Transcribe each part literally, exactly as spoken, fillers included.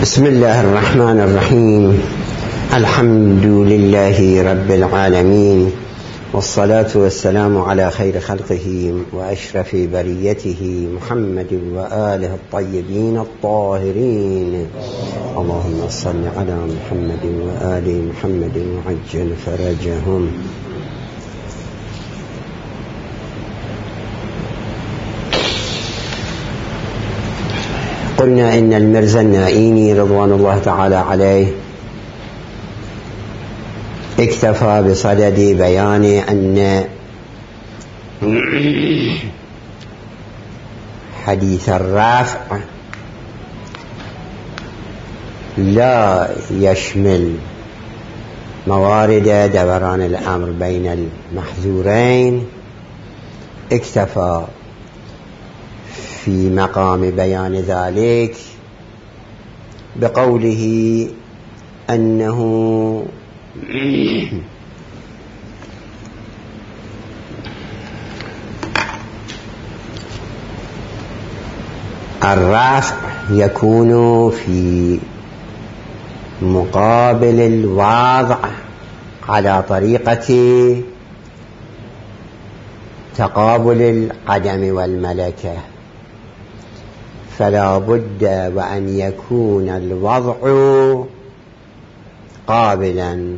بسم الله الرحمن الرحيم. الحمد لله رب العالمين، والصلاة والسلام على خير خلقه وأشرف بريته محمد وآله الطيبين الطاهرين. اللهم صل على محمد وآل محمد وعجل فرجهم. قلنا إن المرزا النائيني رضوان الله تعالى عليه اكتفى بصدد بيان أن حديث الرافع لا يشمل موارد دوران الأمر بين المحذورين. اكتفى في مقام بيان ذلك بقوله أنه الرفع يكون في مقابل الوضع على طريقة تقابل القدم والملكة، فلا بد وأن يكون الوضع قابلا،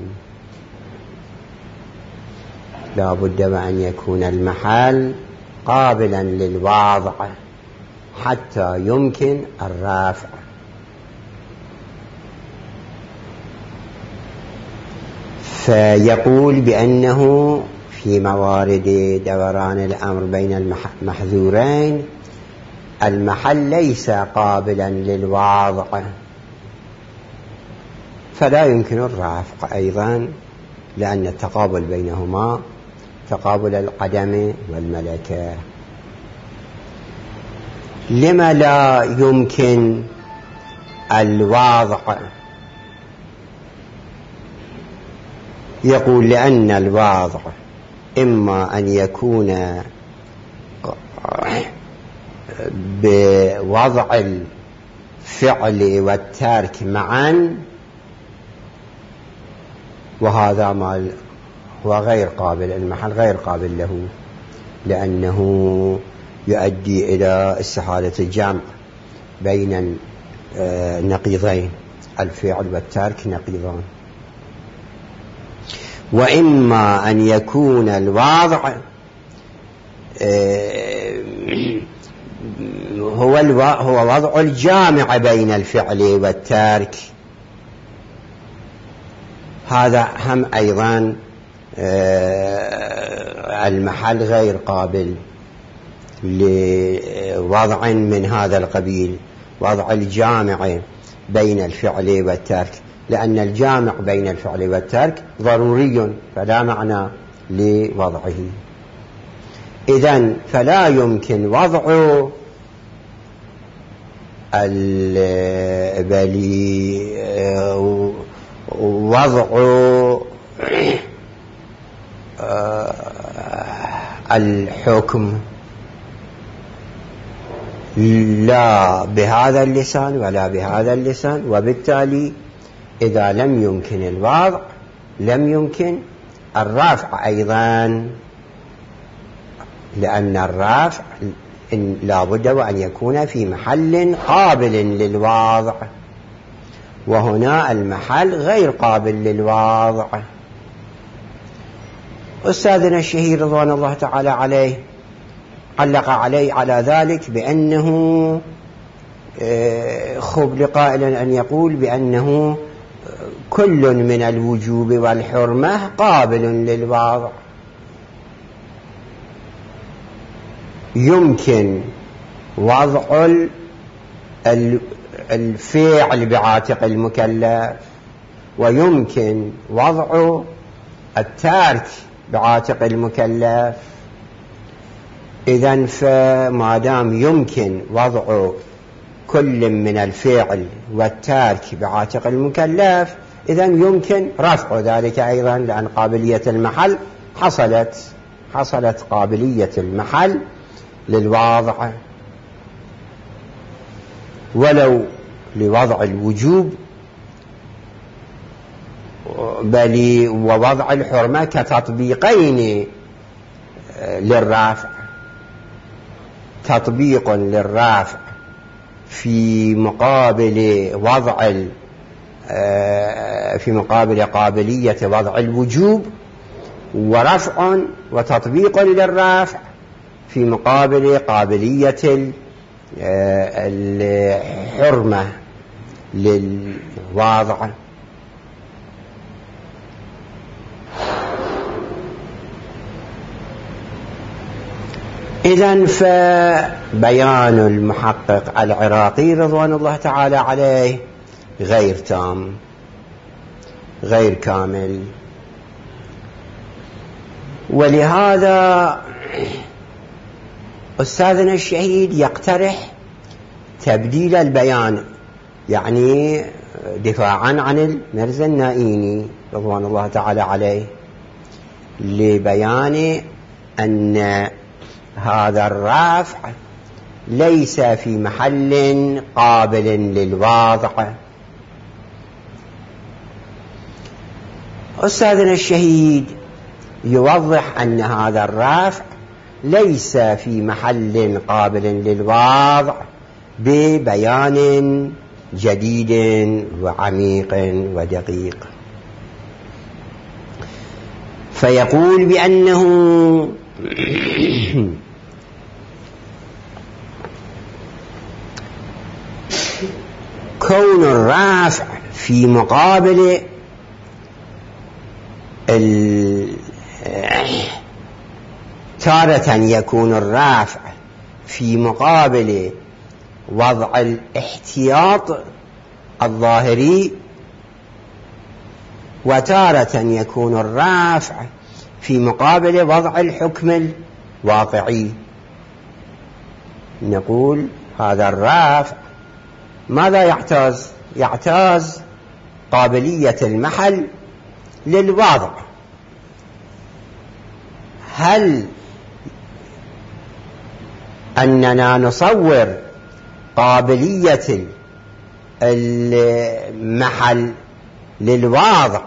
لا بد وأن يكون المحل قابلا للوضع حتى يمكن الرفع. فيقول بأنه في موارد دوران الأمر بين المحذورين المحل ليس قابلا للوضع، فلا يمكن الرفع أيضا، لأن التقابل بينهما تقابل القدم والملكة. لما لا يمكن الوضع؟ يقول لأن الوضع إما أن يكون بوضع الفعل والترك معا، وهذا ما هو غير قابل، المحل غير قابل له، لأنه يؤدي إلى استحالة الجمع بين النقيضين، الفعل والترك نقيضان. وإما أن يكون الوضع هو هو وضع الجامع بين الفعل والترك، هذا هم أيضا المحل غير قابل لوضع من هذا القبيل، وضع الجامع بين الفعل والترك، لأن الجامع بين الفعل والترك ضروري فلا معنى لوضعه. إذن فلا يمكن وضع بل وضع الحكم لا بهذا اللسان ولا بهذا اللسان، وبالتالي إذا لم يمكن الوضع لم يمكن الرفع أيضا، لأن الرفع لا بد وأن يكون في محل قابل للوضع، وهنا المحل غير قابل للوضع. أستاذنا الشهير رضوان الله تعالى عليه علق عليه على ذلك بأنه خب لقائل أن يقول بأنه كل من الوجوب والحرمة قابل للوضع، يمكن وضع الفعل بعاتق المكلف، ويمكن وضع التارك بعاتق المكلف. إذن فما دام يمكن وضع كل من الفعل والتارك بعاتق المكلف، إذن يمكن رفع ذلك أيضا، لأن قابلية المحل حصلت حصلت قابلية المحل للوضع. ولو لوضع الوجوب بل ووضع الحرمة كتطبيقين للرافع، تطبيق للرافع في مقابل وضع في مقابل قابلية وضع الوجوب، ورفع وتطبيق للرافع في مقابل قابلية الحرمة للواضع. إذن فبيان المحقق العراقي رضوان الله تعالى عليه غير تام، غير كامل، ولهذا أستاذنا الشهيد يقترح تبديل البيان، يعني دفاعا عن المرزا النائيني رضوان الله تعالى عليه، لبيان أن هذا الرافع ليس في محل قابل للواضع. أستاذنا الشهيد يوضح أن هذا الرافع ليس في محل قابل للواضع ببيان جديد وعميق ودقيق، فيقول بأنه كون الرافع في مقابل تارة يكون الرافع في مقابل وضع الاحتياط الظاهري، وتارة يكون الرافع في مقابل وضع الحكم الواقعي. نقول هذا الرافع ماذا يعتاز؟ يعتاز قابلية المحل للواضع. هل أننا نصور قابلية المحل للواضع،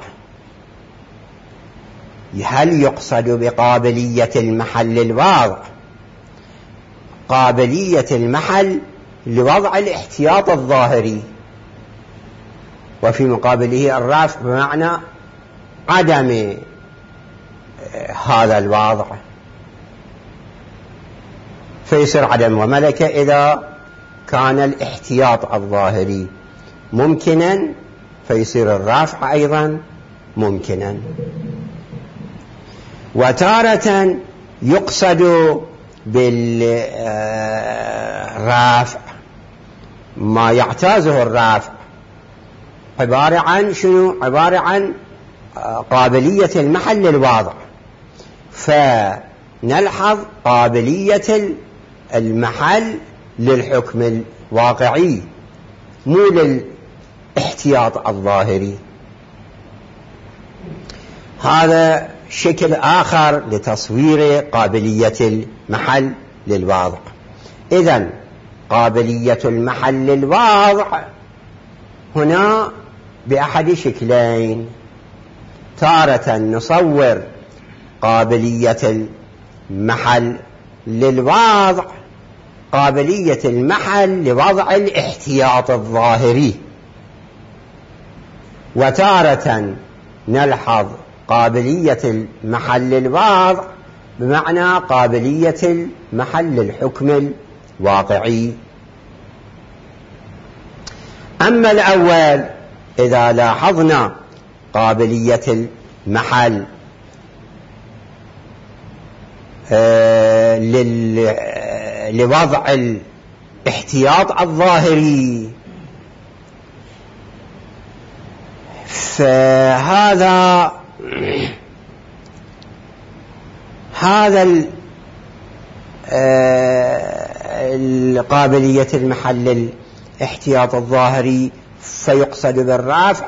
هل يقصد بقابلية المحل للواضع قابلية المحل لوضع الاحتياط الظاهري، وفي مقابله الرافع بمعنى عدم هذا الواضع، فيصير عدم وملكة إذا كان الاحتياط الظاهري ممكنا، فيصير الرافع أيضا ممكنا. وتارة يقصد بالرافع ما يعتازه الرافع، عبارة عن شنو؟ عبارة عن قابلية المحل للواضع، فنلحظ قابلية المحل للحكم الواقعي مو للاحتياط الظاهري. هذا شكل آخر لتصوير قابلية المحل للواضع. إذن قابلية المحل للواضع هنا بأحد شكلين: تارة نصور قابلية المحل للواضع قابلية المحل لوضع الاحتياط الظاهري، وتارة نلحظ قابلية المحل للواضع بمعنى قابلية المحل للحكم الواقعي. أما الأول إذا لاحظنا قابلية المحل آه لوضع الاحتياط الظاهري، فهذا هذا القابلية المحل الاحتياط الظاهري فيقصد بالرافع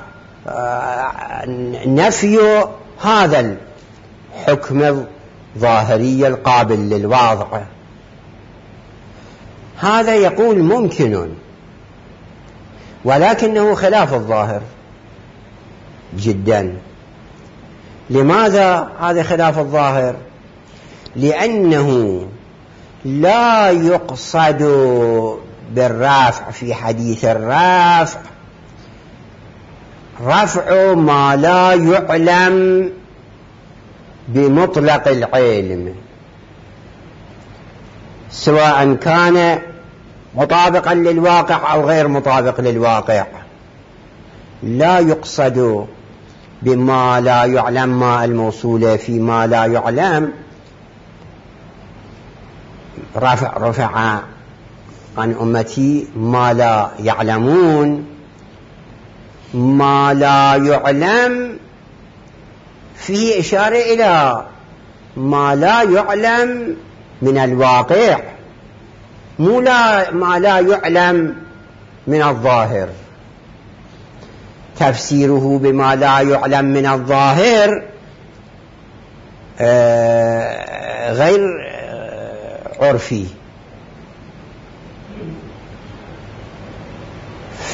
نفي هذا الحكم الظاهري القابل للواضع. هذا يقول ممكن، ولكنه خلاف الظاهر جدا. لماذا هذا خلاف الظاهر؟ لأنه لا يقصد بالرفع في حديث الرفع رفع ما لا يعلم بمطلق العلم، سواء كان مطابقا للواقع أو غير مطابق للواقع. لا يقصد بما لا يعلم ما الموصولة في ما لا يعلم رفع, رفع عن أمتي ما لا يعلمون. ما لا يعلم فيه إشارة إلى ما لا يعلم من الواقع، مو لا ما لا يعلم من الظاهر. تفسيره بما لا يعلم من الظاهر آه غير آه عرفي. ف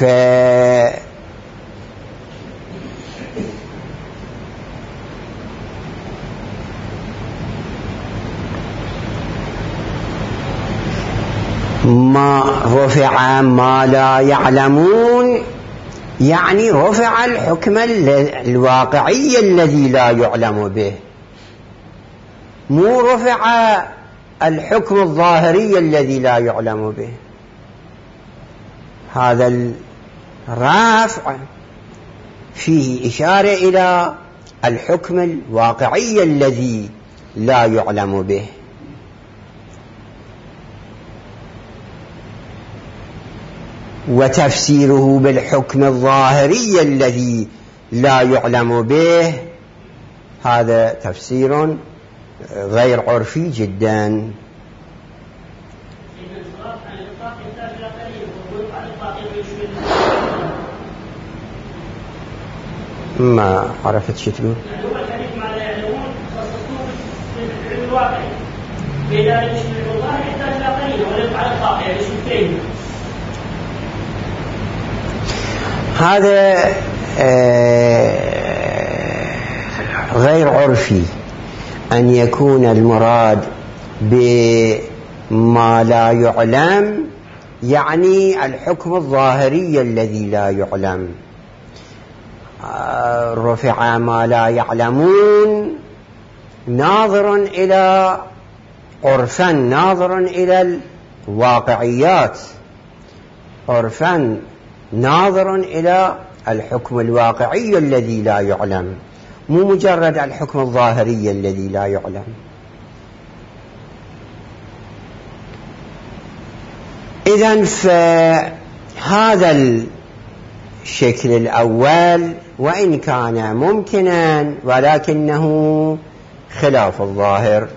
ما رفع ما لا يعلمون يعني رفع الحكم الواقعي الذي لا يعلم به، مو رفع الحكم الظاهري الذي لا يعلم به. هذا الرفع فيه إشارة إلى الحكم الواقعي الذي لا يعلم به. وتفسيره بالحكم الظاهري الذي لا يعلم به هذا تفسير غير عرفي جدا. ما عرفت شو تقول؟ هذا غير عرفي أن يكون المراد بما لا يعلم يعني الحكم الظاهري الذي لا يعلم. رفع ما لا يعلمون ناظر إلى عرفا، ناظر إلى الواقعيات، عرفا ناظر إلى الحكم الواقعي الذي لا يعلم، مو مجرد الحكم الظاهري الذي لا يعلم. إذن فهذا الشكل الأول وإن كان ممكنا ولكنه خلاف الظاهر،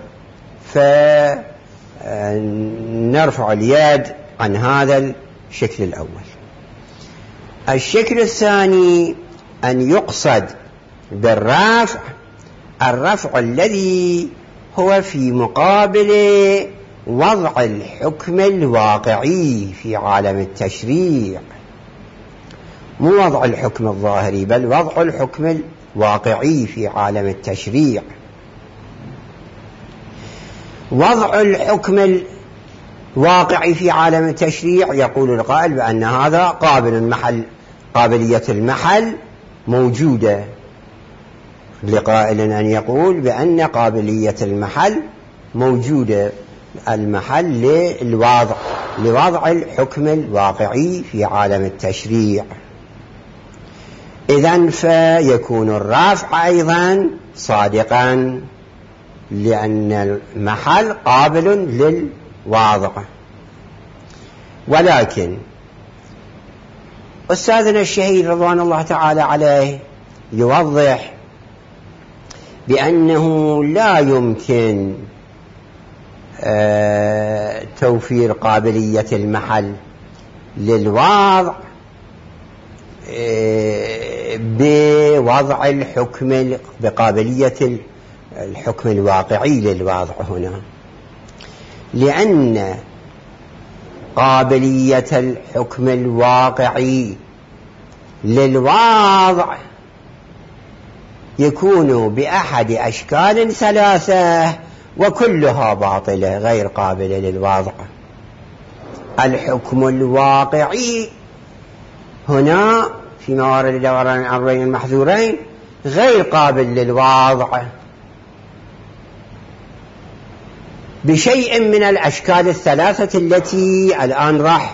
فنرفع اليد عن هذا الشكل الأول. الشكل الثاني أن يقصد بالرفع الرفع الذي هو في مقابل وضع الحكم الواقعي في عالم التشريع، مو وضع الحكم الظاهري بل وضع الحكم الواقعي في عالم التشريع. وضع الحكم الواقعي في عالم التشريع يقول القائل بأن هذا قابل المحل، قابلية المحل موجودة، لقائل أن يقول بأن قابلية المحل موجودة، المحل للوضع لوضع الحكم الواقعي في عالم التشريع. إذن فيكون الرفع أيضا صادقا لأن المحل قابل للوضع. ولكن أستاذنا الشهيد رضوان الله تعالى عليه يوضح بأنه لا يمكن آه توفير قابلية المحل للوضع آه بوضع الحكم بقابلية الحكم الواقعي للوضع هنا، لأن قابلية الحكم الواقعي للوضع يكون بأحد أشكال ثلاثة وكلها باطلة غير قابلة للوضع. الحكم الواقعي هنا في موارد دوران الأمرين المحذورين غير قابل للوضع بشيء من الأشكال الثلاثة التي الآن راح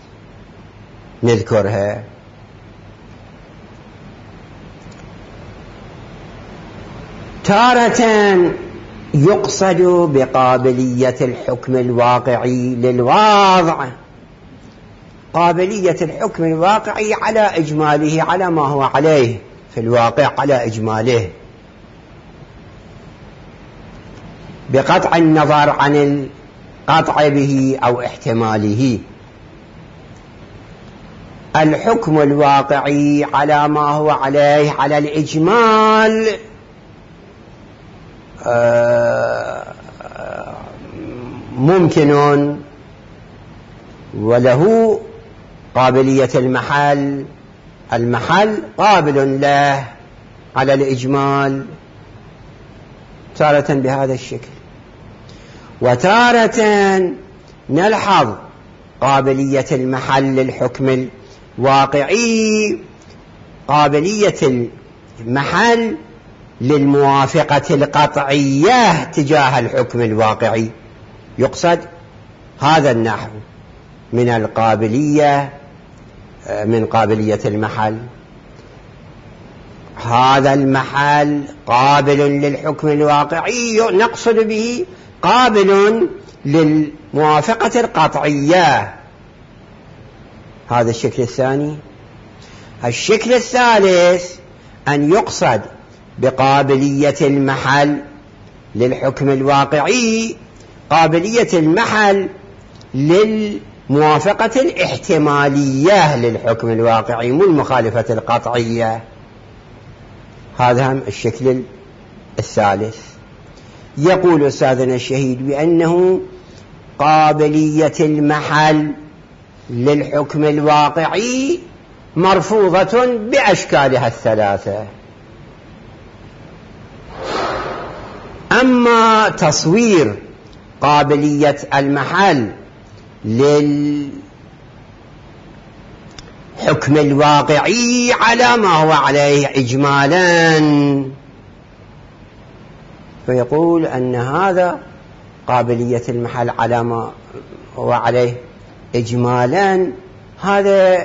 نذكرها. تارة يقصد بقابلية الحكم الواقعي للوضع قابلية الحكم الواقعي على إجماله، على ما هو عليه في الواقع على إجماله، بقطع النظر عن القطع به أو احتماله. الحكم الواقعي على ما هو عليه على الإجمال ممكن وله قابلية المحل، المحل قابل له على الإجمال تارة بهذا الشكل. وتارة نلحظ قابلية المحل للحكم الواقعي قابلية المحل للموافقة القطعية تجاه الحكم الواقعي. يقصد هذا النحو من القابلية من قابلية المحل، هذا المحل قابل للحكم الواقعي، نقصد به قابل للموافقة القطعية. هذا الشكل الثاني. الشكل الثالث أن يقصد بقابلية المحل للحكم الواقعي قابلية المحل للموافقة الاحتمالية للحكم الواقعي مو المخالفة القطعية. هذا هم الشكل الثالث. يقول أستاذنا الشهيد بأنه قابلية المحل للحكم الواقعي مرفوضة بأشكالها الثلاثة. أما تصوير قابلية المحل للحكم الواقعي على ما هو عليه إجمالا، فيقول أن هذا قابلية المحل على ما هو عليه إجمالا هذا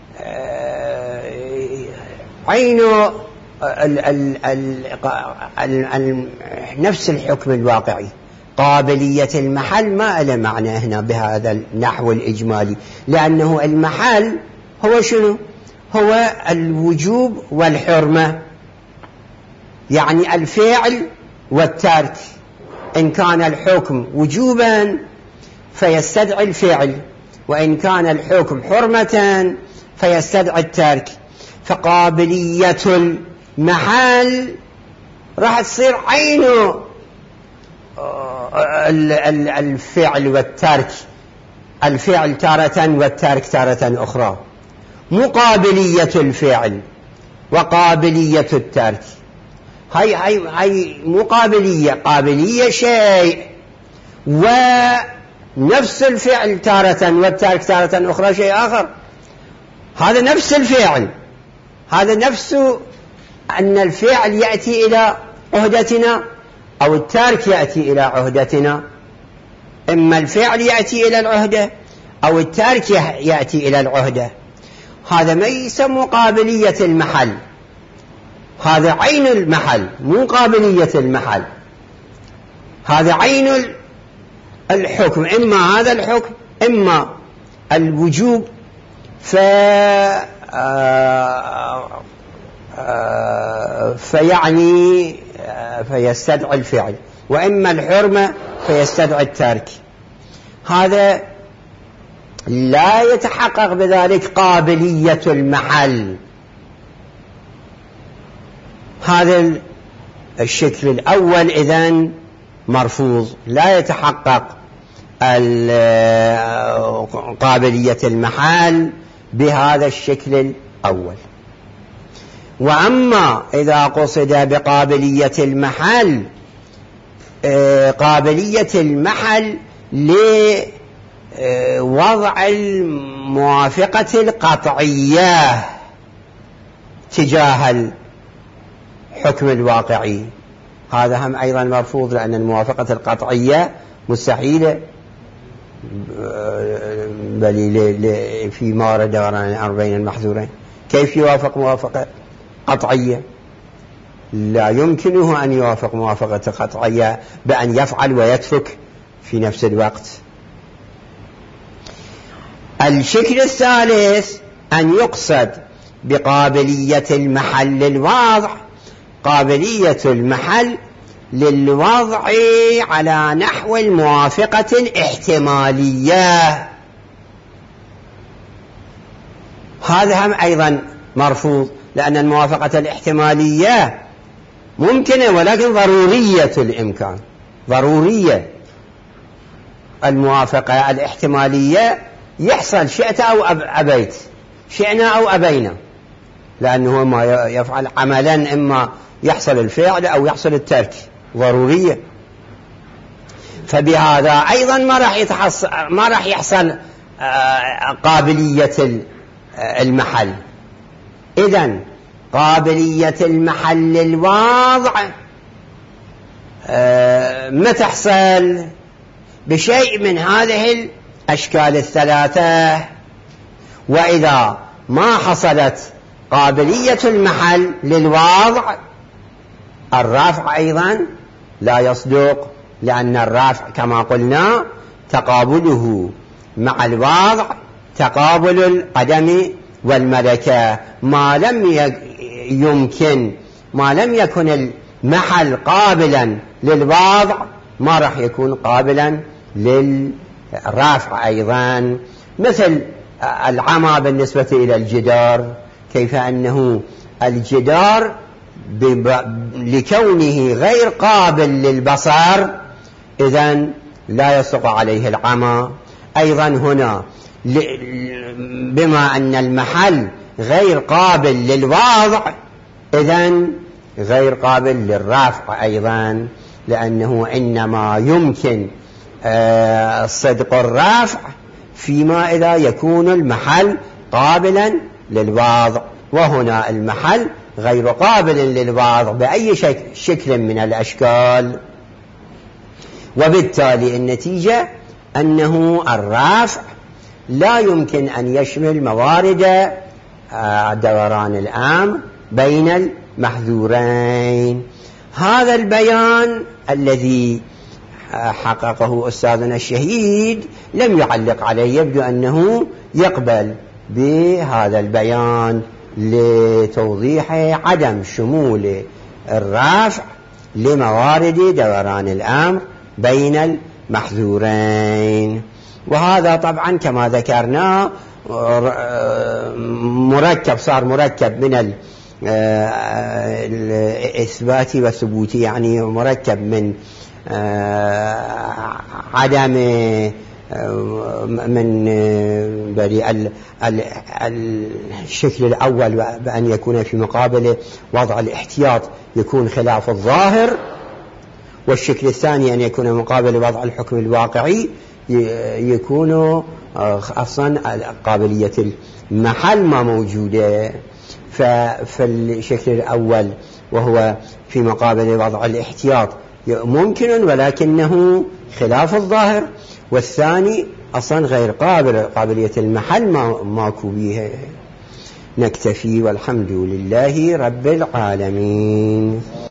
عين ال ال ال ال نفس الحكم الواقعي. قابلية المحل ما له معنى هنا بهذا النحو الإجمالي، لأنه المحل هو شنو؟ هو الوجوب والحرمة، يعني الفعل والترك. إن كان الحكم وجوبا فيستدعي الفعل، وإن كان الحكم حرمة فيستدعي الترك. فقابلية المحل راح تصير عينه الفعل والترك، الفعل تارة والترك تارة أخرى، مقابلية الفعل وقابلية الترك. هاي هاي هاي مقابلية، قابلية شيء، ونفس الفعل تارة والترك تارة أخرى شيء آخر. هذا نفس الفعل، هذا نفس أن الفعل يأتي إلى عهدتنا أو التارك يأتي إلى عهدتنا. إما الفعل يأتي إلى العهدة أو التارك يأتي إلى العهدة. هذا ما يسمى قابلية المحل، هذا عين المحل مو قابلية المحل. هذا عين الحكم، إما هذا الحكم إما الوجوب ف فيعني فيستدعي الفعل، وإما الحرمة فيستدعي الترك. هذا لا يتحقق بذلك قابلية المحل. هذا الشكل الأول إذن مرفوض، لا يتحقق قابلية المحل بهذا الشكل الأول. وأما إذا قصد بقابلية المحل قابلية المحل لوضع الموافقة القطعية تجاه الحكم الواقعي، هذا هم أيضا مرفوض، لأن الموافقة القطعية مستحيلة بل في مورد دوران الأمر بين المحذورين. كيف يوافق موافقة قطعية؟ لا يمكنه أن يوافق موافقة قطعية بأن يفعل ويترك في نفس الوقت. الشكل الثالث أن يقصد بقابلية المحل للوضع قابلية المحل للوضع على نحو الموافقة الاحتمالية، هذا هم أيضا مرفوض، لأن الموافقة الاحتمالية ممكنة ولكن ضرورية الإمكان، ضرورية. الموافقة الاحتمالية يحصل شئت أو أبيت، شئنا أو أبينا، لأنه ما يفعل عملا إما يحصل الفعل أو يحصل الترك، ضرورية. فبهذا أيضا ما راح يتحصل ما راح يحصل قابلية المحل. إذن قابلية المحل للوضع ما تحصل بشيء من هذه الأشكال الثلاثة. وإذا ما حصلت قابلية المحل للوضع الرافع أيضا لا يصدق، لأن الرافع كما قلنا تقابله مع الوضع تقابل القدم والملكة، ما لم يمكن ما لم يكن المحل قابلا للوضع ما راح يكون قابلا للرافع أيضا. مثل العمى بالنسبة إلى الجدار، كيف أنه الجدار لكونه غير قابل للبصر إذن لا يسقط عليه العمى. أيضا هنا بما أن المحل غير قابل للوضع إذن غير قابل للرفع أيضا، لأنه إنما يمكن صدق الرفع فيما إذا يكون المحل قابلا للوضع، وهنا المحل غير قابل للوضع بأي شكل من الأشكال. وبالتالي النتيجة أنه الرفع لا يمكن أن يشمل موارد دوران الأمر بين المحذورين. هذا البيان الذي حققه أستاذنا الشهيد لم يعلق عليه، يبدو أنه يقبل بهذا البيان لتوضيح عدم شمول الرفع لموارد دوران الأمر بين المحذورين. وهذا طبعا كما ذكرنا مركب صار مركب من الإثبات والثبوت، يعني مركب من عدم من الشكل الأول بأن يكون في مقابل وضع الاحتياط يكون خلاف الظاهر، والشكل الثاني أن يكون مقابل وضع الحكم الواقعي يكون أصلا قابلية المحل ما موجودة. ففي الشكل الأول وهو في مقابل وضع الاحتياط ممكن ولكنه خلاف الظاهر، والثاني أصلا غير قابل، قابلية المحل ما ماكو بيها. نكتفي والحمد لله رب العالمين.